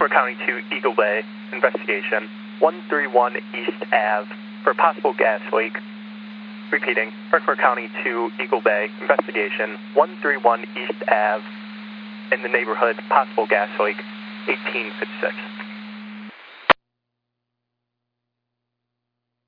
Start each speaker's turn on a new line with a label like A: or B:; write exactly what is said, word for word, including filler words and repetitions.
A: County to Eagle Bay, investigation, one thirty-one East Ave, for a possible gas leak. Repeating, Frederick County to Eagle Bay, investigation, one thirty-one East Ave, in the neighborhood, possible gas leak, eighteen fifty-six.